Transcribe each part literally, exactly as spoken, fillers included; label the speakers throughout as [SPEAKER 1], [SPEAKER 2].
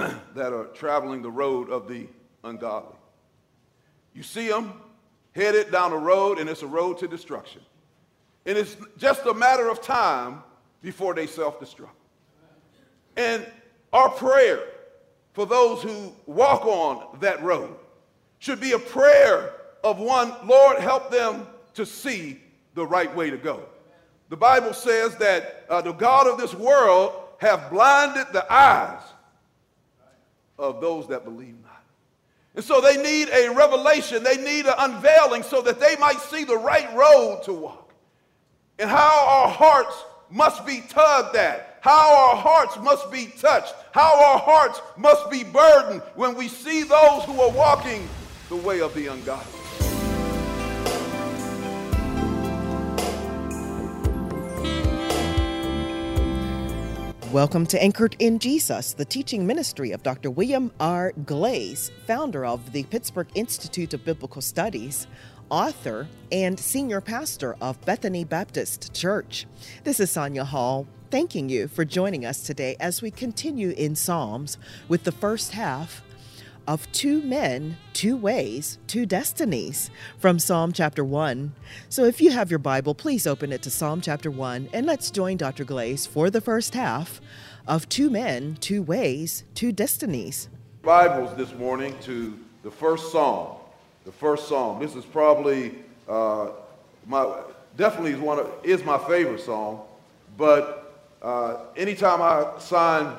[SPEAKER 1] that are traveling the road of the ungodly. You see them headed down a road, and it's a road to destruction. And it's just a matter of time before they self-destruct. And our prayer for those who walk on that road should be a prayer of one, Lord, help them to see the right way to go. The Bible says that uh, the God of this world have blinded the eyes of those that believe not. And so they need a revelation, they need an unveiling so that they might see the right road to walk. And how our hearts must be tugged at, how our hearts must be touched, how our hearts must be burdened when we see those who are walking the way of the ungodly.
[SPEAKER 2] Welcome to Anchored in Jesus, the teaching ministry of Doctor William R. Glaze, founder of the Pittsburgh Institute of Biblical Studies, author, and senior pastor of Bethany Baptist Church. This is Sonia Hall, thanking you for joining us today as we continue in Psalms with the first half of Two Men, Two Ways, Two Destinies from Psalm chapter one. So if you have your Bible, please open it to Psalm chapter one, and let's join Doctor Glaze for the first half of Two Men, Two Ways, Two Destinies.
[SPEAKER 1] Bibles this morning to the first Psalm. The first Psalm. This is probably uh, my definitely is one of is my favorite Psalm. But uh, anytime I sign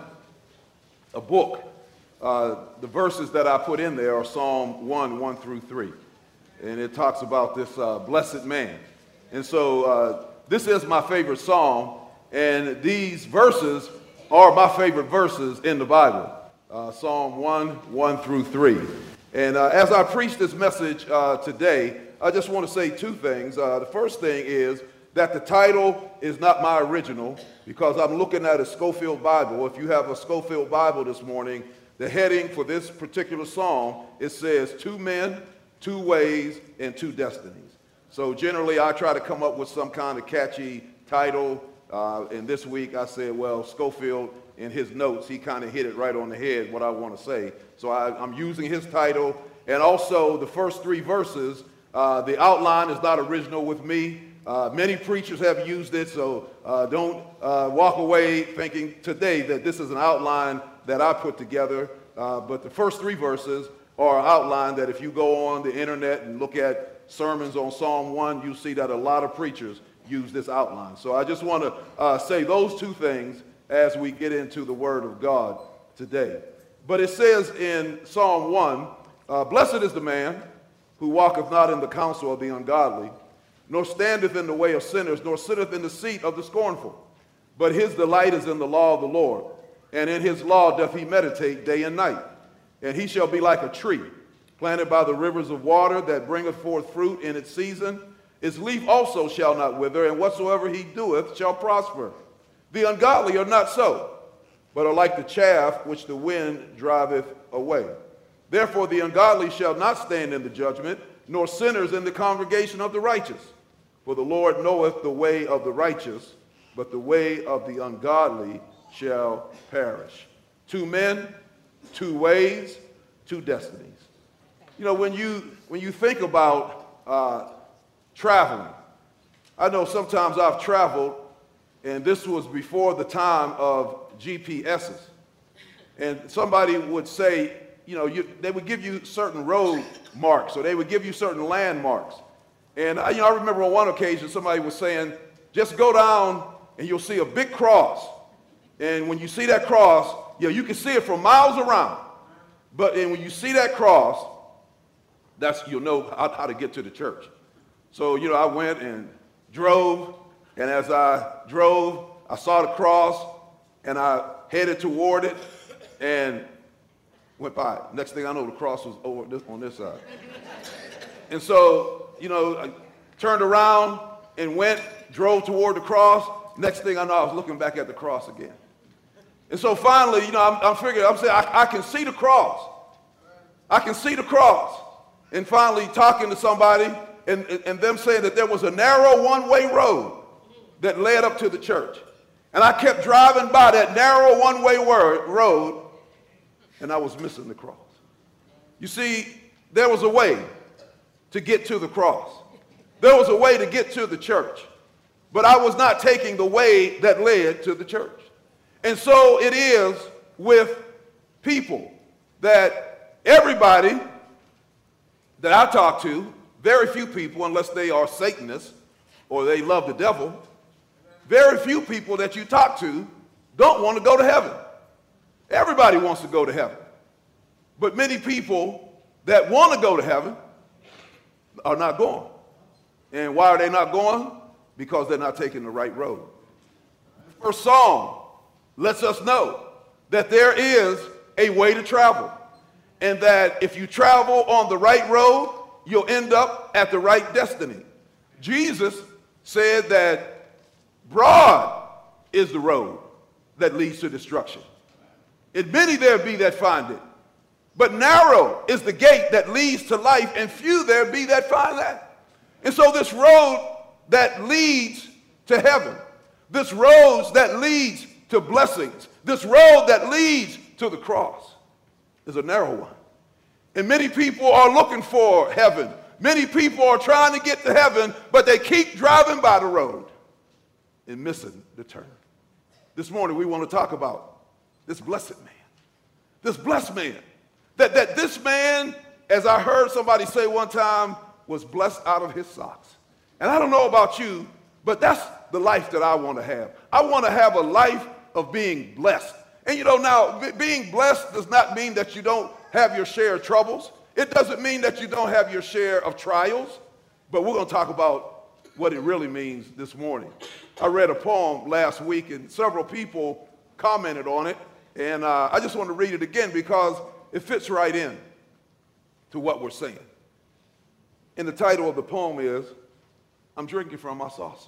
[SPEAKER 1] a book, Uh, the verses that I put in there are Psalm one, one through three. And it talks about this uh, blessed man. And so uh, this is my favorite Psalm. And these verses are my favorite verses in the Bible. Uh, Psalm one, one through three. And uh, as I preach this message uh, today, I just want to say two things. Uh, the first thing is that the title is not my original because I'm looking at a Scofield Bible. If you have a Scofield Bible this morning, the heading for this particular psalm, it says two men, two ways, and two destinies. So generally I try to come up with some kind of catchy title. Uh, and this week I said, well, Scofield in his notes, he kind of hit it right on the head, what I want to say. So I, I'm using his title. And also the first three verses, uh, the outline is not original with me. Uh, many preachers have used it, so uh, don't uh, walk away thinking today that this is an outline that I put together. Uh, but the first three verses are an outline that if you go on the internet and look at sermons on Psalm one, you see that a lot of preachers use this outline. So I just want to uh, say those two things as we get into the Word of God today. But it says in Psalm one, uh, blessed is the man who walketh not in the counsel of the ungodly, nor standeth in the way of sinners, nor sitteth in the seat of the scornful. But his delight is in the law of the Lord, and in his law doth he meditate day and night. And he shall be like a tree planted by the rivers of water that bringeth forth fruit in its season. His leaf also shall not wither, and whatsoever he doeth shall prosper. The ungodly are not so, but are like the chaff which the wind driveth away. Therefore the ungodly shall not stand in the judgment, nor sinners in the congregation of the righteous. For the Lord knoweth the way of the righteous, but the way of the ungodly shall perish. Two men, two ways, two destinies. You know, when you when you think about uh, traveling, I know sometimes I've traveled, and this was before the time of G P S's. And somebody would say, you know, you, they would give you certain road marks, or they would give you certain landmarks. And I, you know, I remember on one occasion somebody was saying, just go down and you'll see a big cross. And when you see that cross, you know, you can see it from miles around. But and when you see that cross, that's you'll know how, how to get to the church. So, you know, I went and drove, and as I drove, I saw the cross, and I headed toward it, and went by it. Next thing I know, the cross was over this, on this side. And so, you know, I turned around and went, drove toward the cross. Next thing I know, I was looking back at the cross again. And so finally, you know, I'm, I'm figuring, I'm saying, I, I can see the cross. I can see the cross. And finally talking to somebody and, and, and them saying that there was a narrow one-way road that led up to the church. And I kept driving by that narrow one-way road, and I was missing the cross. You see, there was a way to get to the cross. There was a way to get to the church, but I was not taking the way that led to the church. And so it is with people that everybody that I talk to, very few people, unless they are Satanists or they love the devil, very few people that you talk to don't want to go to heaven. Everybody wants to go to heaven. But many people that want to go to heaven are not going. And why are they not going? Because they're not taking the right road. The first song lets us know that there is a way to travel, and that if you travel on the right road, you'll end up at the right destiny. Jesus said that broad is the road that leads to destruction, and many there be that find it. But narrow is the gate that leads to life, and few there be that find that. And so this road that leads to heaven, this road that leads to blessings, this road that leads to the cross is a narrow one. And many people are looking for heaven. Many people are trying to get to heaven, but they keep driving by the road and missing the turn. This morning we want to talk about this blessed man. This blessed man. That, that this man, as I heard somebody say one time, was blessed out of his socks. And I don't know about you, but that's the life that I want to have. I want to have a life of being blessed. And you know, now, being blessed does not mean that you don't have your share of troubles. It doesn't mean that you don't have your share of trials. But we're going to talk about what it really means this morning. I read a poem last week, and several people commented on it. And uh, I just want to read it again because it fits right in to what we're saying. And the title of the poem is, I'm drinking from my saucer.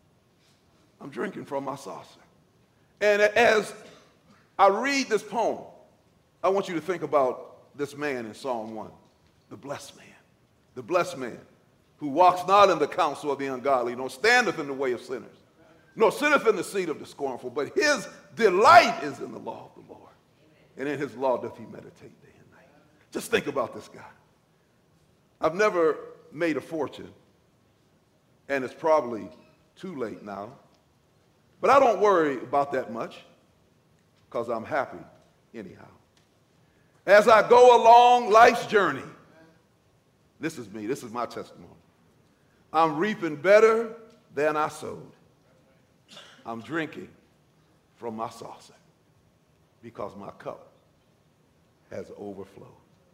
[SPEAKER 1] I'm drinking from my saucer. And as I read this poem, I want you to think about this man in Psalm one, the blessed man, the blessed man who walks not in the counsel of the ungodly, nor standeth in the way of sinners, nor sitteth in the seat of the scornful, but his delight is in the law of the Lord, and in his law doth he meditate day and night. Just think about this guy. I've never made a fortune, and it's probably too late now, but I don't worry about that much because I'm happy anyhow. As I go along life's journey, this is me, this is my testimony. I'm reaping better than I sowed. I'm drinking from my saucer because my cup has overflowed.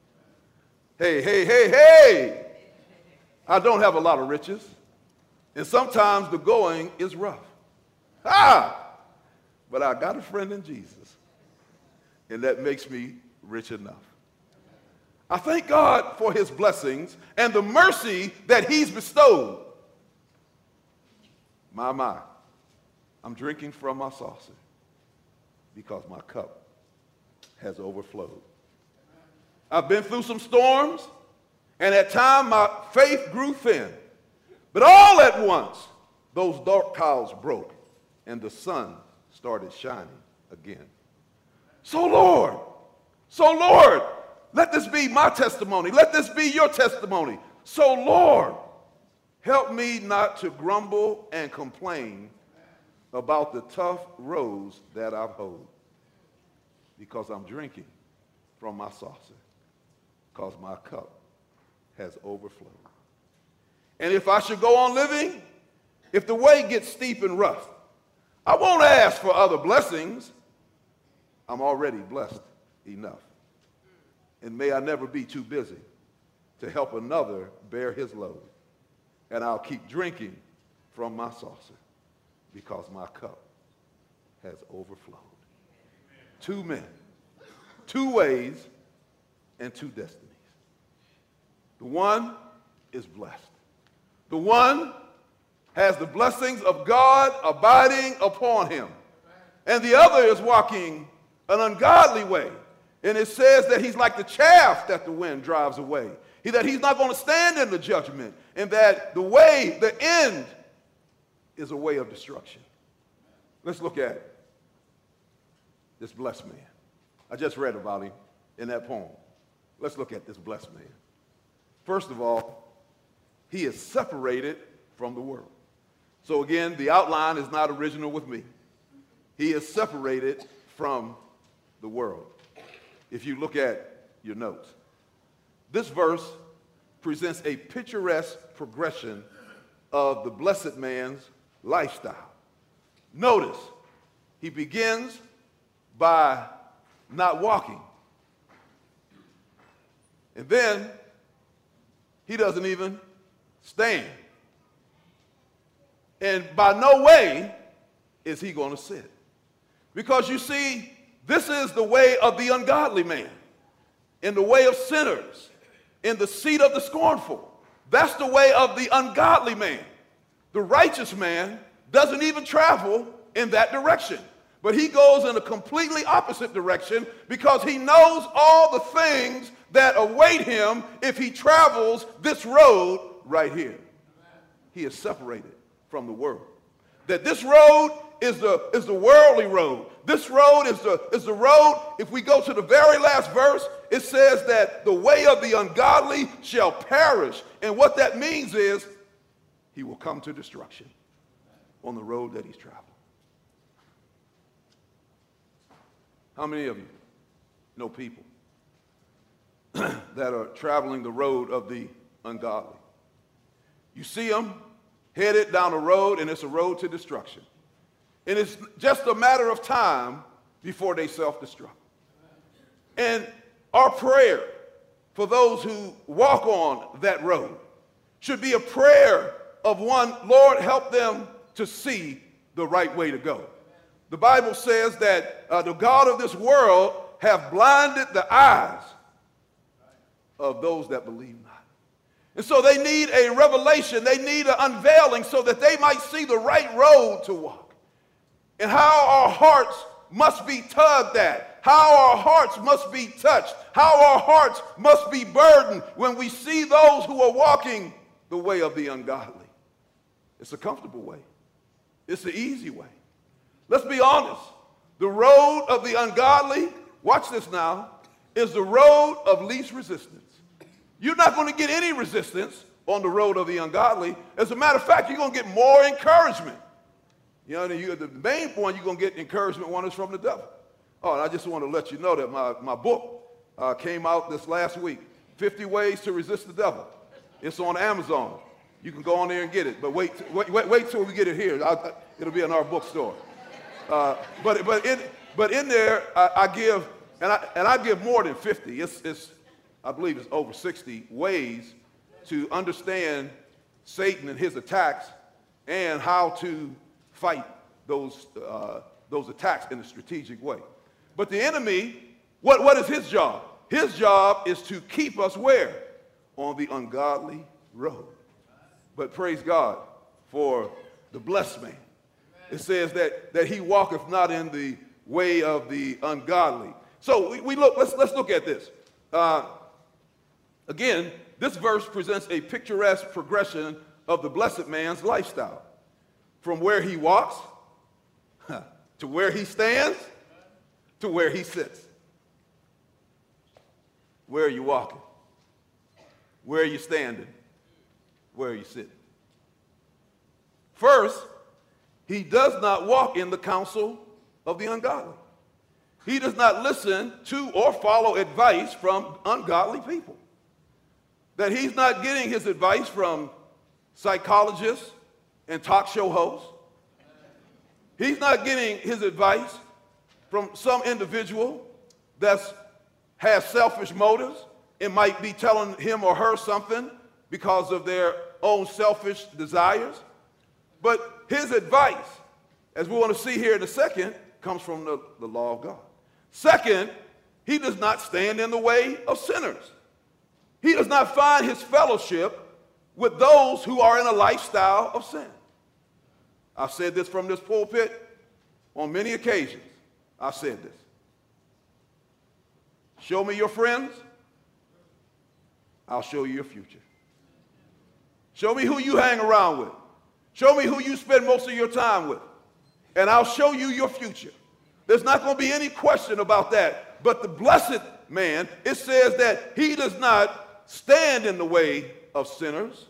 [SPEAKER 1] Hey, hey, hey, hey! I don't have a lot of riches, and sometimes the going is rough. Ah! But I got a friend in Jesus, and that makes me rich enough. I thank God for his blessings and the mercy that he's bestowed. My, my, I'm drinking from my saucer because my cup has overflowed. I've been through some storms, and at times my faith grew thin. But all at once, those dark clouds broke, and the sun started shining again. So Lord, so Lord, let this be my testimony. Let this be your testimony. So Lord, help me not to grumble and complain about the tough roads that I've hoed, because I'm drinking from my saucer, because my cup has overflowed. And if I should go on living, if the way gets steep and rough, I won't ask for other blessings. I'm already blessed enough. And may I never be too busy to help another bear his load. And I'll keep drinking from my saucer because my cup has overflowed. Two men, two ways, and two destinies. The one is blessed. The one has the blessings of God abiding upon him. And the other is walking an ungodly way. And it says that he's like the chaff that the wind drives away. He, that he's not going to stand in the judgment. And that the way, the end, is a way of destruction. Let's look at this blessed man. I just read about him. in that poem. Let's look at this blessed man. First of all, he is separated from the world. So again, the outline is not original with me. He is separated from the world. If you look at your notes, this verse presents a picturesque progression of the blessed man's lifestyle. Notice, he begins by not walking. And then he doesn't even stand. And by no way is he going to sit. Because you see, this is the way of the ungodly man, in the way of sinners, in the seat of the scornful. That's the way of the ungodly man. The righteous man doesn't even travel in that direction, but he goes in a completely opposite direction because he knows all the things that await him if he travels this road right here. He is separated from the world. That this road is the, is the worldly road. This road is the, is the road, if we go to the very last verse, it says that the way of the ungodly shall perish. And what that means is he will come to destruction on the road that he's traveling. How many of you know people that are traveling the road of the ungodly? You see them headed down a road, and it's a road to destruction. And it's just a matter of time before they self-destruct. And our prayer for those who walk on that road should be a prayer of one, Lord, help them to see the right way to go. The Bible says that uh, the God of this world have blinded the eyes of those that believe not. And so they need a revelation, they need an unveiling so that they might see the right road to walk. And how our hearts must be tugged at, how our hearts must be touched, how our hearts must be burdened when we see those who are walking the way of the ungodly. It's a comfortable way. It's the easy way. Let's be honest. The road of the ungodly, watch this now, is the road of least resistance. You're not going to get any resistance on the road of the ungodly. As a matter of fact, you're going to get more encouragement. You know, you, the main one you're going to get encouragement one is from the devil. Oh, and I just want to let you know that my, my book uh, came out this last week, fifty Ways to Resist the Devil. It's on Amazon. You can go on there and get it, but wait, wait, wait, wait till we get it here. I, it'll be in our bookstore. Uh, but but in but in there, I, I give and I and I give more than fifty. It's it's I believe it's over sixty ways to understand Satan and his attacks and how to fight those uh, those attacks in a strategic way. But the enemy, what what is his job? His job is to keep us where? On the ungodly road. But praise God for the blessed man. It says that, that he walketh not in the way of the ungodly. So we, we look, let's, let's look at this. Uh, again, this verse presents a picturesque progression of the blessed man's lifestyle. From where he walks, to where he stands, to where he sits. Where are you walking? Where are you standing? Where are you sitting? First, he does not walk in the counsel of the ungodly. He does not listen to or follow advice from ungodly people. That he's not getting his advice from psychologists and talk show hosts. He's not getting his advice from some individual that has selfish motives and might be telling him or her something because of their own selfish desires. But his advice, as we want to see here in a second, comes from the, the law of God. Second, he does not stand in the way of sinners. He does not find his fellowship with those who are in a lifestyle of sin. I've said this from this pulpit on many occasions. I've said this. Show me your friends, I'll show you your future. Show me who you hang around with. Show me who you spend most of your time with, and I'll show you your future. There's not going to be any question about that. But the blessed man, it says that he does not stand in the way of sinners.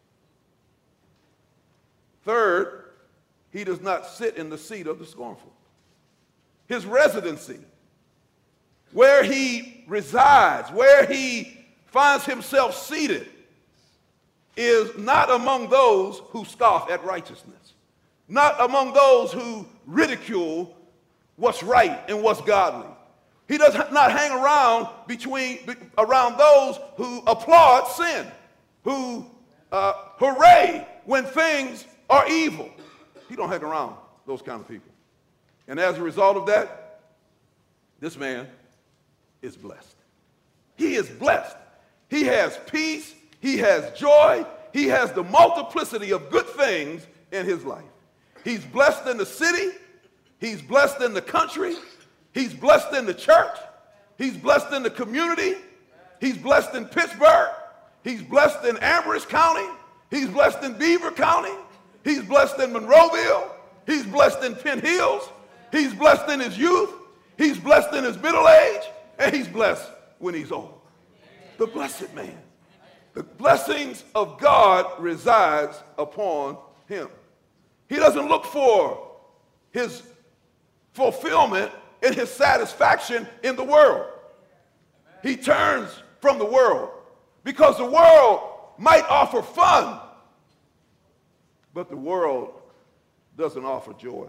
[SPEAKER 1] Third, he does not sit in the seat of the scornful. His residency, where he resides, where he finds himself seated, is not among those who scoff at righteousness, not among those who ridicule what's right and what's godly. He does not hang around between around those who applaud sin, who uh, hooray when things are evil. He don't hang around those kind of people. And as a result of that, this man is blessed. He is blessed. He has peace. He has joy. He has the multiplicity of good things in his life. He's blessed in the city. He's blessed in the country. He's blessed in the church. He's blessed in the community. He's blessed in Pittsburgh. He's blessed in Amherst County. He's blessed in Beaver County. He's blessed in Monroeville. He's blessed in Penn Hills. He's blessed in his youth. He's blessed in his middle age. And he's blessed when he's old. The blessed man. The blessings of God resides upon him. He doesn't look for his fulfillment and his satisfaction in the world. He turns from the world because the world might offer fun, but the world doesn't offer joy.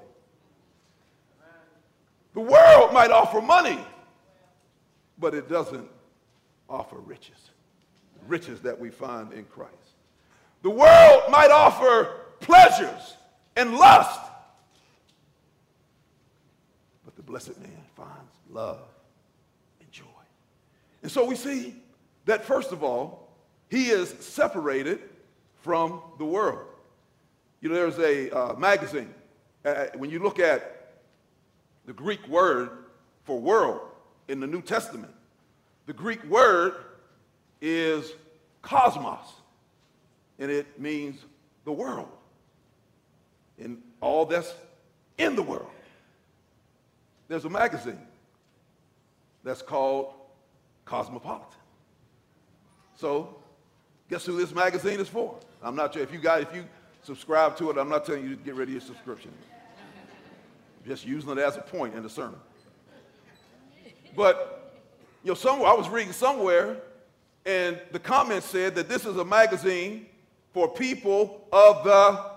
[SPEAKER 1] The world might offer money, but it doesn't offer riches. Riches that we find in Christ. The world might offer pleasures and lust, but the blessed man finds love and joy. And so we see that, first of all, he is separated from the world. You know, there's a uh, magazine. Uh, when you look at the Greek word for world in the New Testament, the Greek word is cosmos, and it means the world and all that's in the world. There's a magazine that's called Cosmopolitan. So guess who this magazine is for? I'm not sure if you got if you subscribe to it. I'm not telling you to get rid of your subscription. I'm just using it as a point in the sermon. But you know, somewhere I was reading somewhere, and the comment said that this is a magazine for people of the world.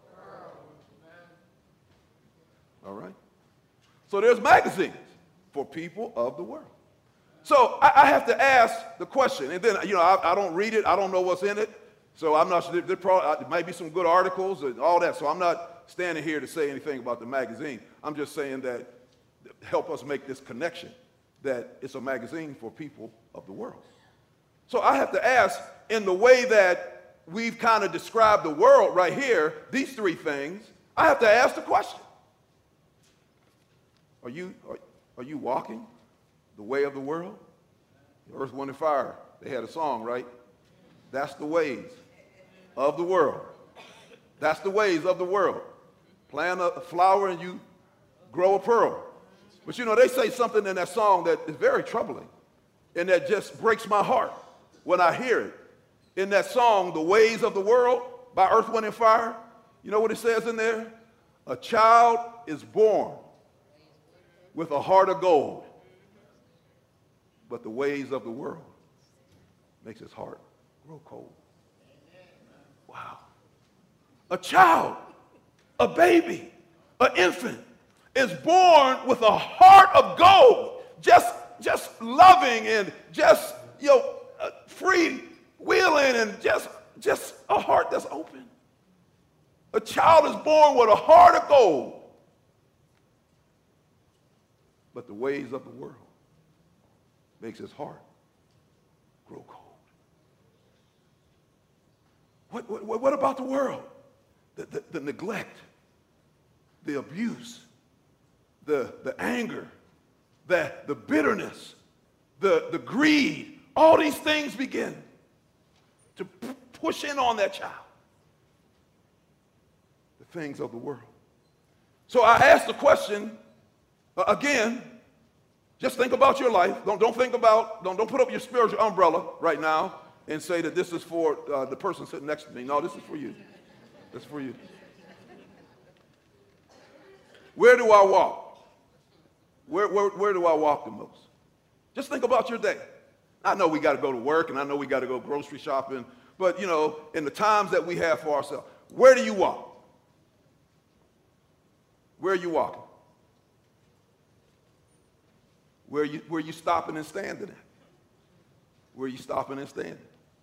[SPEAKER 1] All right. So there's magazines for people of the world. So I, I have to ask the question, and then, you know, I, I don't read it. I don't know what's in it. So I'm not sure. There, probably, there might be some good articles and all that. So I'm not standing here to say anything about the magazine. I'm just saying that help us make this connection, that it's a magazine for people of the world. So I have to ask, in the way that we've kind of described the world right here, these three things, I have to ask the question. Are you, are, are you walking the way of the world? Earth, Wind, and Fire, they had a song, right? That's the ways of the world. That's the ways of the world. Plant a flower and you grow a pearl. But you know, they say something in that song that is very troubling and that just breaks my heart when I hear it. In that song, The Ways of the World by Earth, Wind, and Fire, you know what it says in there? A child is born with a heart of gold, but the ways of the world makes his heart grow cold. Wow. A child, a baby, an infant is born with a heart of gold, just, just loving and just, you know, uh, free wheeling and just, just a heart that's open. A child is born with a heart of gold, but the ways of the world makes his heart grow cold. What, what, what about the world? The, the, the neglect, the abuse, the, the anger, the, the bitterness, the, the greed, all these things begin to p- push in on that child. The things of the world. So I asked the question, Uh, again, just think about your life. Don't, don't think about, don't, don't put up your spiritual umbrella right now and say that this is for uh, the person sitting next to me. No, this is for you. This is for you. Where do I walk? Where, where, where do I walk the most? Just think about your day. I know we got to go to work, and I know we got to go grocery shopping, but, you know, in the times that we have for ourselves, where do you walk? Where are you walking? Where are you, where are you stopping and standing at? Where are you stopping and standing?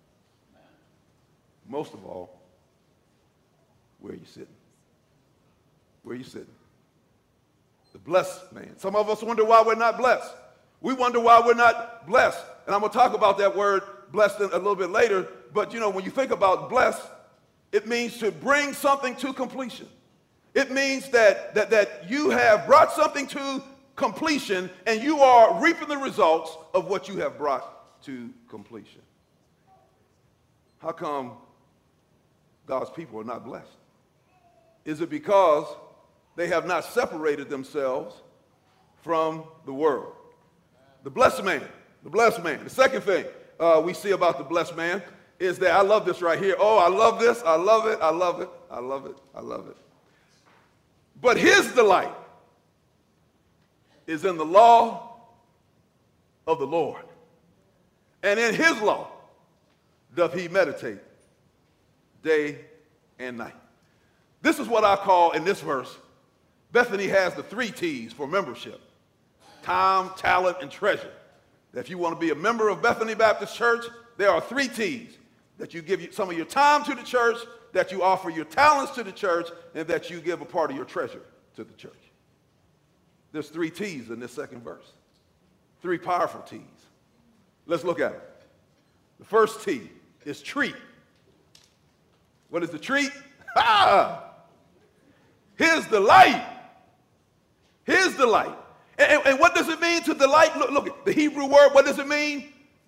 [SPEAKER 1] Most of all, where are you sitting? Where are you sitting? The blessed man. Some of us wonder why we're not blessed. We wonder why we're not blessed. And I'm going to talk about that word blessed a little bit later. But, you know, when you think about blessed, it means to bring something to completion. It means that, that, that you have brought something to completion and you are reaping the results of what you have brought to completion. How come God's people are not blessed? Is it because they have not separated themselves from the world? The blessed man, the blessed man. The second thing uh, we see about the blessed man is that, I love this right here. Oh, I love this. I love it. I love it. I love it. I love it. But his delight is in the law of the Lord. And in his law doth he meditate day and night. This is what I call, in this verse, Bethany has the three T's for membership: time, talent, and treasure. If you want to be a member of Bethany Baptist Church, there are three T's: that you give some of your time to the church, that you offer your talents to the church, and that you give a part of your treasure to the church. There's three T's in this second verse. Three powerful T's. Let's look at it. The first T is treat. What is the treat? Ha! His delight. His delight. And, and, and what does it mean to delight? Look, look, the Hebrew word, what does it mean?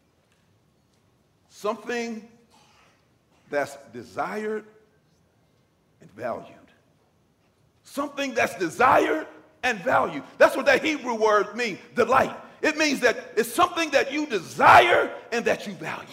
[SPEAKER 1] Something that's desired and valued. Something that's desired and valued. That's what that Hebrew word means, delight. It means that it's something that you desire and that you value.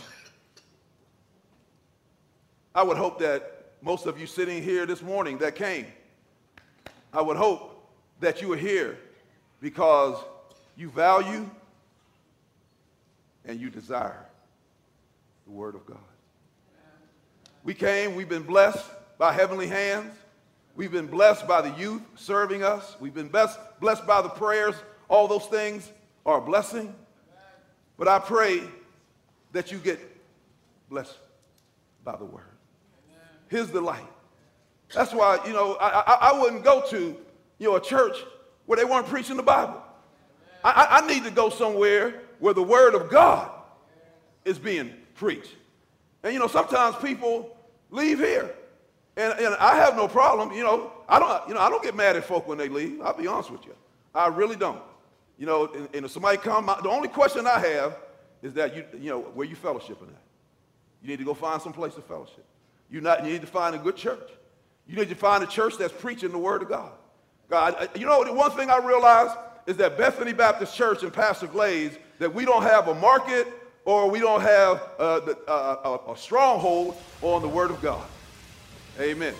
[SPEAKER 1] I would hope that most of you sitting here this morning that came, I would hope that you are here because you value and you desire the Word of God. We came, we've been blessed by heavenly hands. We've been blessed by the youth serving us. We've been blessed, blessed by the prayers. All those things are a blessing. But I pray that you get blessed by the Word. His delight. That's why, you know, I, I, I wouldn't go to, you know, a church where they weren't preaching the Bible. I, I need to go somewhere where the Word of God is being preached. And, you know, sometimes people leave here. And, and I have no problem, you know, I don't, you know, I don't get mad at folk when they leave. I'll be honest with you. I really don't. You know, and, and if somebody come, the only question I have is that, you, you know, where you fellowshipping at? You need to go find some place to fellowship. You, not, you need to find a good church. You need to find a church that's preaching the Word of God. God, you know, the one thing I realize is that Bethany Baptist Church and Pastor Glaze, that we don't have a market or we don't have uh, the, uh, a, a stronghold on the Word of God. Amen.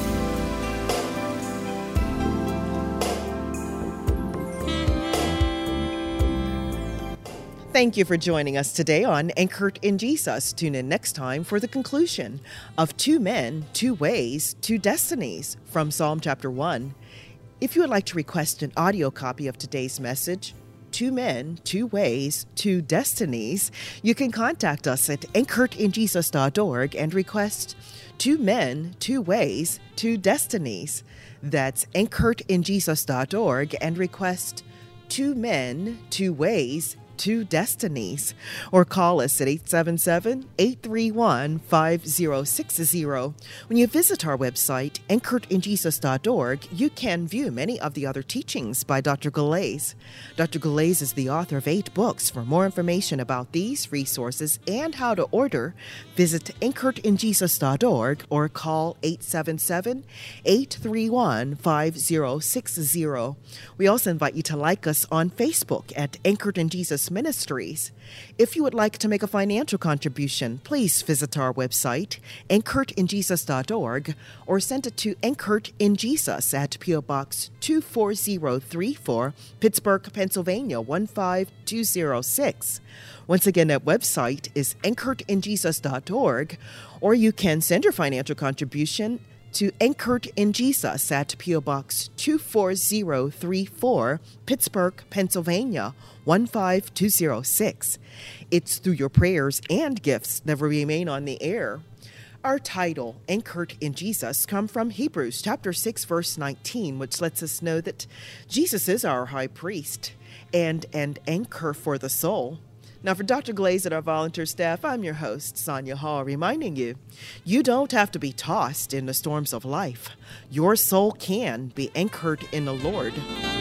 [SPEAKER 2] Thank you for joining us today on Anchored in Jesus. Tune in next time for the conclusion of Two Men, Two Ways, Two Destinies from Psalm chapter one. If you would like to request an audio copy of today's message, Two Men, Two Ways, Two Destinies, you can contact us at anchored in jesus dot org and request Two Men, Two Ways, Two Destinies. That's anchored in jesus dot org and request Two Men, Two Ways, to destinies. Or call us at eight seven seven, eight three one, five zero six zero. When you visit our website, anchored in jesus dot org, you can view many of the other teachings by Doctor Gullais. Doctor Gullais is the author of eight books. For more information about these resources and how to order, visit anchored in jesus dot org or call eight seven seven, eight three one, five zero six zero. We also invite you to like us on Facebook at Anchored in Jesus Ministries. If you would like to make a financial contribution, please visit our website, anchored in jesus dot org, or send it to Anchored in Jesus at P O Box two four zero three four, Pittsburgh, Pennsylvania one five two zero six. Once again, that website is anchored in jesus dot org, or you can send your financial contribution to Anchored in Jesus at P O Box two four zero three four, Pittsburgh, Pennsylvania one five two zero six. It's through your prayers and gifts that will remain on the air. Our title, Anchored in Jesus, come from Hebrews chapter six, verse nineteen, which lets us know that Jesus is our high priest and an anchor for the soul. Now, for Doctor Gullais and our volunteer staff, I'm your host, Sonia Hall, reminding you, you don't have to be tossed in the storms of life. Your soul can be anchored in the Lord.